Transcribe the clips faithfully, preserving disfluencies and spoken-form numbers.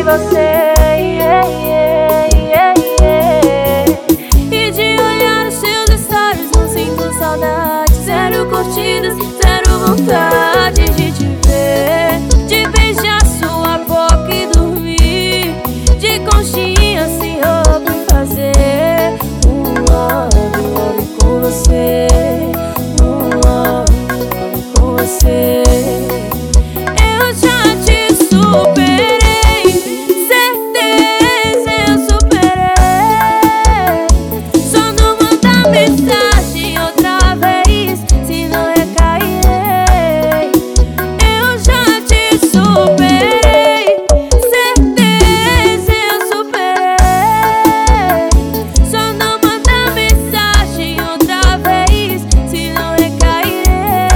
você, yeah, yeah, yeah, yeah. E de olhar os seus stories não sinto saudade. Zero curtidas, zero vontade de te ver, de beijar sua boca e dormir de conchinha sem roupa e fazer um love, love com você, um love, love com você. Eu já te superei, certeza eu superei. Só não manda mensagem outra vez, senão recairei. Eu já te superei, certeza eu superei. Só não manda mensagem outra vez, senão recairei.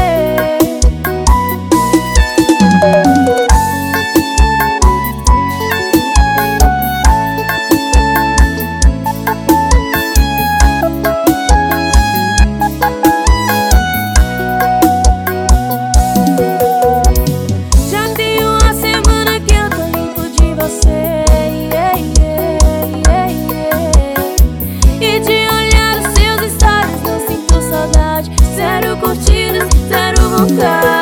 Já tem uma semana que eu tô limpo de você, yeah, yeah, yeah, yeah. E de olhar os seus stories não sinto saudade. Zero curtidas, zero vontade